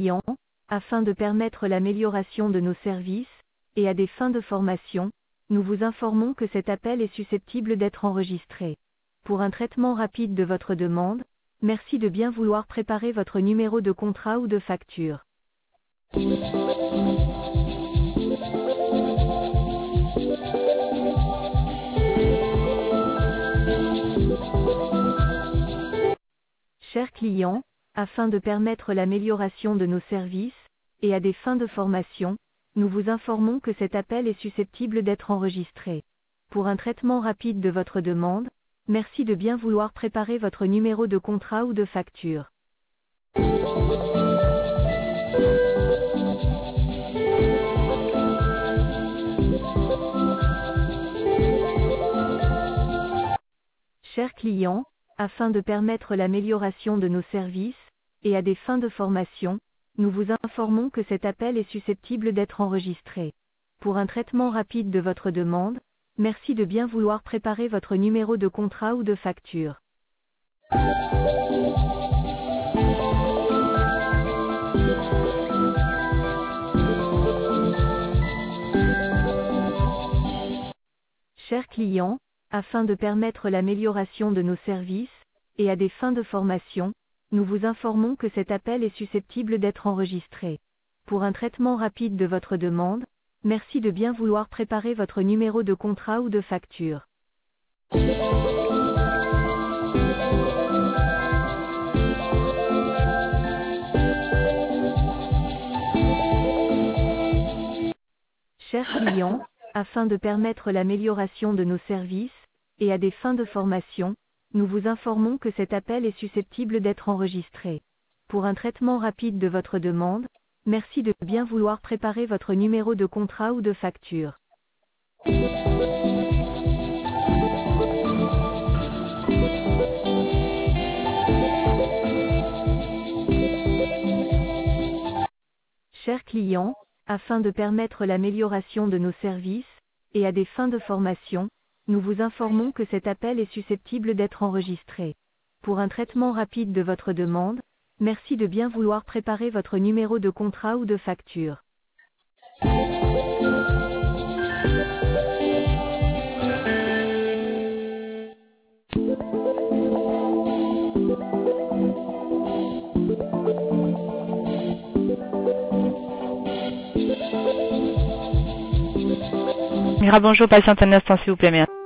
clients, afin de permettre l'amélioration de nos services, et à des fins de formation, nous vous informons que cet appel est susceptible d'être enregistré. Pour un traitement rapide de votre demande, merci de bien vouloir préparer votre numéro de contrat ou de facture. Chers clients, afin de permettre l'amélioration de nos services, et à des fins de formation, nous vous informons que cet appel est susceptible d'être enregistré. Pour un traitement rapide de votre demande, merci de bien vouloir préparer votre numéro de contrat ou de facture. Chers clients, afin de permettre l'amélioration de nos services, et à des fins de formation, nous vous informons que cet appel est susceptible d'être enregistré. Pour un traitement rapide de votre demande, merci de bien vouloir préparer votre numéro de contrat ou de facture. Chers clients, afin de permettre l'amélioration de nos services, et à des fins de formation, nous vous informons que cet appel est susceptible d'être enregistré. Pour un traitement rapide de votre demande, merci de bien vouloir préparer votre numéro de contrat ou de facture. Chers clients, afin de permettre l'amélioration de nos services, et à des fins de formation, nous vous informons que cet appel est susceptible d'être enregistré. Pour un traitement rapide de votre demande, merci de bien vouloir préparer votre numéro de contrat ou de facture. Chers clients, afin de permettre l'amélioration de nos services, et à des fins de formation, nous vous informons que cet appel est susceptible d'être enregistré. Pour un traitement rapide de votre demande, merci de bien vouloir préparer votre numéro de contrat ou de facture. Mira, bonjour, patiente un instant s'il vous plaît, merci.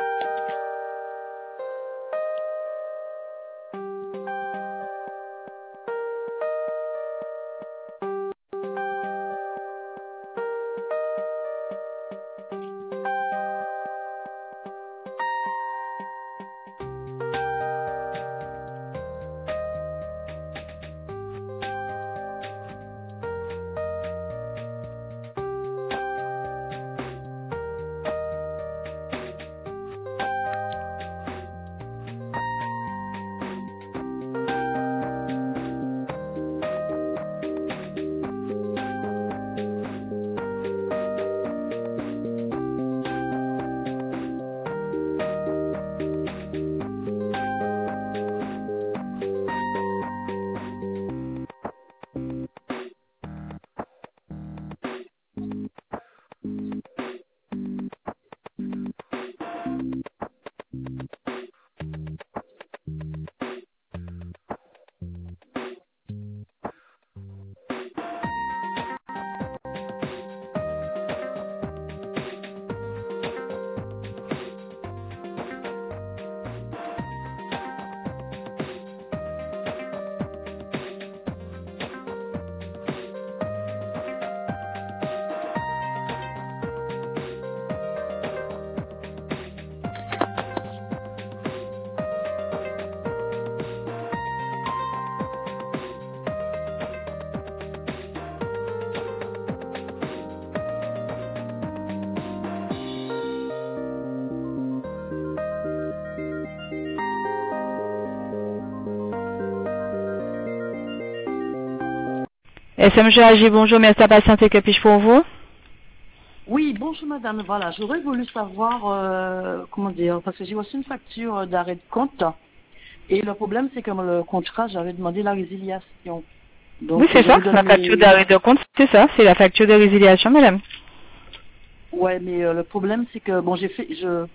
SMGAG, bonjour, merci à patienter, que puis-je pour vous? Oui, bonjour madame, voilà, j'aurais voulu savoir, comment dire, parce que j'ai reçu une facture d'arrêt de compte, et le problème c'est que le contrat, j'avais demandé la résiliation. Donc, Oui, c'est je ça. vous donne La facture d'arrêt de compte, c'est ça. C'est la facture de résiliation, madame. Ouais, mais le problème, c'est que, bon, j'ai fait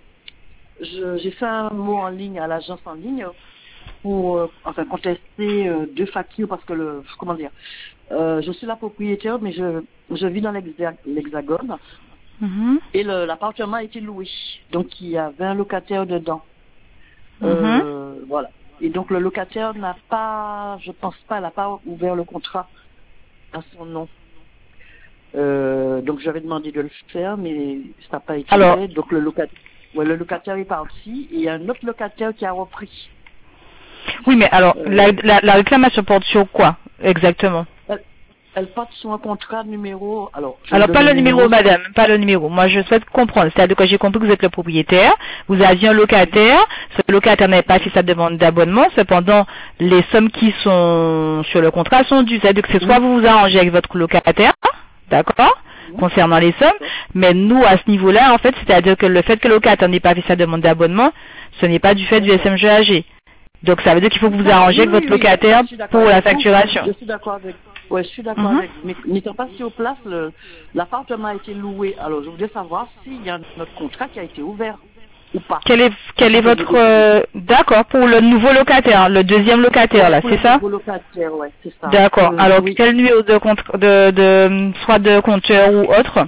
un mot en ligne à l'agence en ligne pour, enfin, contester deux factures parce que comment dire, je suis la propriétaire, mais je vis dans l'Hexagone Mhm. et l'appartement a été loué. Donc, il y avait un locataire dedans. Mhm. Voilà. Et donc, le locataire n'a pas, je pense pas, elle n'a pas ouvert le contrat à son nom. Donc, j'avais demandé de le faire, mais ça n'a pas été Alors, fait. Donc, le locataire est parti et il y a un autre locataire qui a repris. oui, mais alors, Euh, la réclamation porte sur quoi, exactement? elle porte sur un contrat numéro. Alors, je vous Alors, donne pas le le numéro, numéro. madame, pas le numéro. Moi, je souhaite comprendre. C'est-à-dire que j'ai compris que vous êtes le propriétaire, vous aviez un locataire, ce locataire n'avait pas fait sa demande d'abonnement, cependant, les sommes qui sont sur le contrat sont dues. C'est-à-dire que c'est soit Oui. vous vous arrangez avec votre locataire, d'accord, Oui. concernant les sommes, D'accord. mais nous, à ce niveau-là, en fait, c'est-à-dire que le fait que le locataire n'ait pas fait sa demande d'abonnement, ce n'est pas du fait du D'accord. SMGAG. Donc, ça veut dire qu'il faut que vous D'accord. arrangez Oui, avec votre oui, oui. Ça, locataire je suis d'accord pour la avec vous. facturation. Je suis d'accord avec. Ouais, je suis d'accord Mhm. avec vous. Mais n'étant pas sur place, l'appartement a été loué. Alors, je voudrais savoir s'il y a notre contrat qui a été ouvert ou pas. Quel est Avant de vous votre décider. d'accord pour le nouveau locataire, le deuxième locataire Ouais, là, pour le c'est ça? nouveau locataire, ouais, c'est ça. D'accord. Alors Oui. quel numéro de compte soit de compteur ou autre?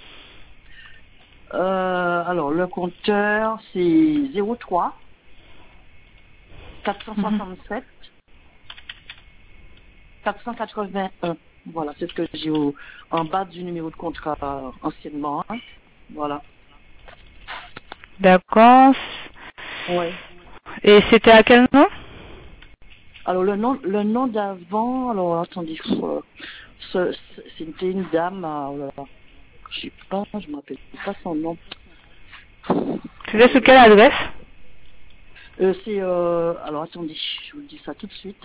Alors, le compteur, c'est 03 Mhm. 467 481. Voilà, c'est ce que j'ai en bas du numéro de contrat anciennement. Hein. Voilà. D'accord. Ouais. Et c'était à quel nom? Alors le nom d'avant, alors attendez, c'était une dame, oh là là, je sais pas, je me rappelle pas son nom. C'était sur quelle adresse? Alors attendez, je vous dis ça tout de suite.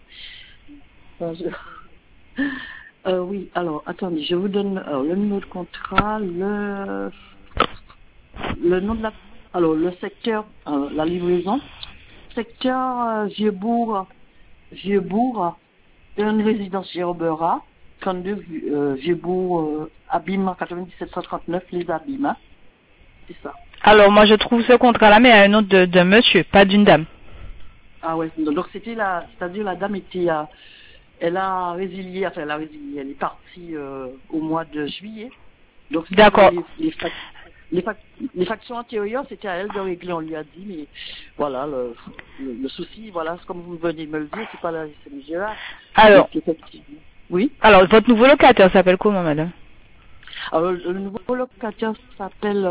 Oui, alors attendez, je vous donne le numéro de contrat, le nom de alors le secteur, la livraison, secteur Vieux-Bourg, une résidence Gerbera, 32 Vieux-Bourg, Abîme 9739, les Abîmes, hein. C'est ça. Alors moi je trouve ce contrat-là, mais à un nom de monsieur, pas d'une dame. Ah ouais, donc c'est-à-dire la dame elle a résilié, enfin elle est partie au mois de juillet. Donc D'accord. les factures antérieures, c'était à elle de régler, on lui a dit, mais voilà, le souci, voilà, comme vous venez de me le dire, c'est pas la SMGA. Alors, Donc effectivement. Oui. votre nouveau locataire s'appelle comment, madame? Alors, le nouveau locataire s'appelle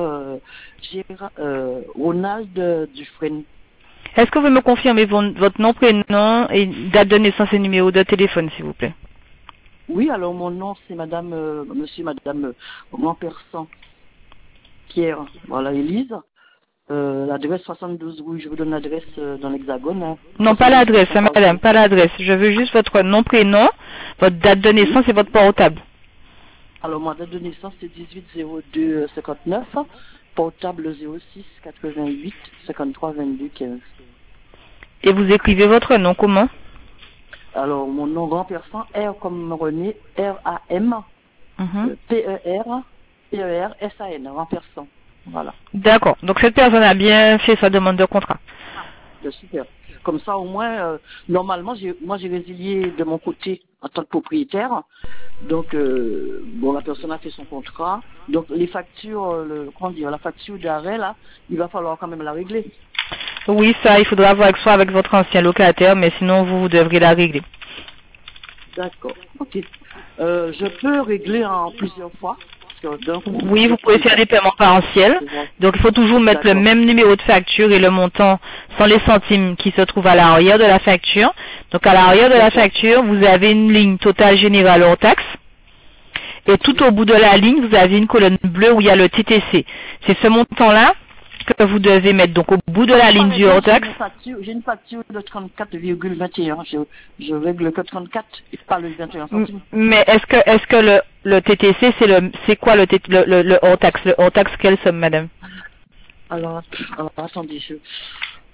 Ronald Dufresne. Est-ce que vous me confirmez votre nom, prénom et date de naissance et numéro de téléphone, s'il vous plaît? Oui, alors mon nom c'est monsieur, madame Montpersan Pierre, voilà, Élise. L'adresse 72, oui, je vous donne l'adresse dans l'Hexagone. Hein. Non, pas 72 l'adresse, hein, 540. madame, pas l'adresse. Je veux juste votre nom, prénom, votre date de naissance et votre portable. Alors, ma date de naissance, c'est 18-02-59, portable 06 88 53 22 15. Et vous écrivez votre nom comment? Alors, mon nom Rampersan, R comme René, R-A-M, Mhm. P-E-R-S-A-N, Rampersan. Voilà. D'accord. Donc cette personne a bien fait sa demande de contrat. Super. Comme ça, au moins, normalement, moi, j'ai résilié de mon côté en tant que propriétaire. Donc, bon, la personne a fait son contrat. Donc, les factures, la facture d'arrêt, là, il va falloir quand même la régler. Oui, ça, il faudra voir soit avec votre ancien locataire, mais sinon vous devrez la régler. D'accord. Ok. Je peux régler en plusieurs fois. Parce que d'un coup, Oui, vous pouvez faire des paiements partiels. Donc il faut toujours mettre le D'accord. même numéro de facture et le montant sans les centimes qui se trouvent à l'arrière de la facture. Donc à l'arrière de la D'accord. facture, vous avez une ligne totale générale hors taxe. Et tout au bout de la ligne, vous avez une colonne bleue où il y a le TTC. C'est ce montant-là que vous devez mettre. Donc au bout de la ligne du hors taxe. J'ai une facture de 34,21. Je règle que 34 et pas le 21 centimes. Mais est-ce que le TTC c'est quoi le hors taxe? Le hors taxe, quelle somme, madame? Alors attendez,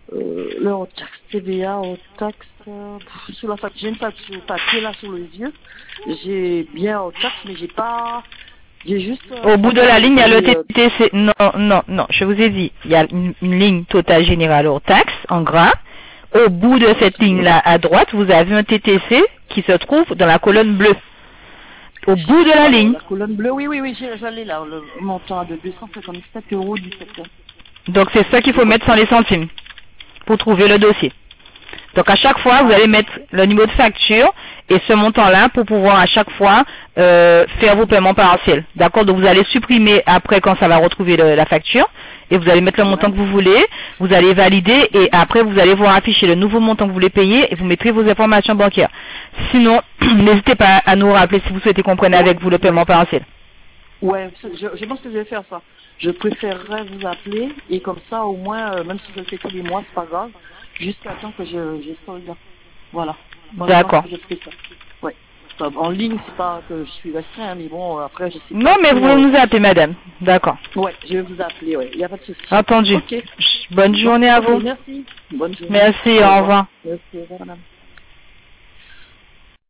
Le hors-taxe, TVA, hors-taxe, sur la facture, j'ai une facture papier là sur les yeux. J'ai bien hors-taxe, mais j'ai juste... Au bout de la ligne, il y a le TTC. Non, non, non, je vous ai dit, il y a une ligne totale générale hors taxe, en gras. Au bout de cette ligne-là, à droite, vous avez un TTC qui se trouve dans la colonne bleue. Au bout de la ligne. La colonne bleue, oui, j'allais là, le montant de 257,17 €. Donc c'est ça qu'il faut mettre sans les centimes pour trouver le dossier. Donc à chaque fois, vous allez mettre le numéro de facture et ce montant-là pour pouvoir à chaque fois faire vos paiements partiels. D'accord? Donc vous allez supprimer après quand ça va retrouver la facture et vous allez mettre le montant que vous voulez, vous allez valider et après vous allez voir afficher le nouveau montant que vous voulez payer et vous mettrez vos informations bancaires. Sinon, n'hésitez pas à nous rappeler si vous souhaitez qu'on prenne avec vous le paiement partiel. Ouais, je pense que je vais faire ça. Je préférerais vous appeler et comme ça au moins, même si je le fais tous les mois, c'est pas grave, jusqu'à temps que j'ai solde. Voilà. Moi, D'accord. je fais ça. Ouais. En ligne, c'est pas que je suis restreint, mais bon, après, je sais pas. Non, mais vous pouvez nous appeler, madame. D'accord. Ouais, je vais vous appeler, ouais. Il n'y a pas de souci. Entendu. Ok. Bonne journée à vous. Merci. Bonne journée. Merci, au revoir. Merci, au revoir, madame.